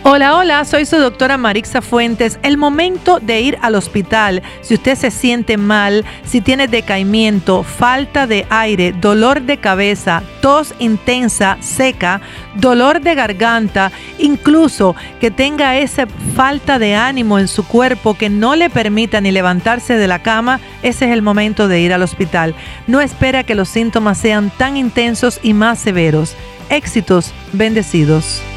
Hola, hola, soy su doctora Marixa Fuentes. El momento de ir al hospital. Si usted se siente mal, si tiene decaimiento, falta de aire, dolor de cabeza, tos intensa, seca, dolor de garganta, incluso que tenga esa falta de ánimo en su cuerpo que no le permita ni levantarse de la cama, ese es el momento de ir al hospital. No espera que los síntomas sean tan intensos y más severos. Éxitos, bendecidos.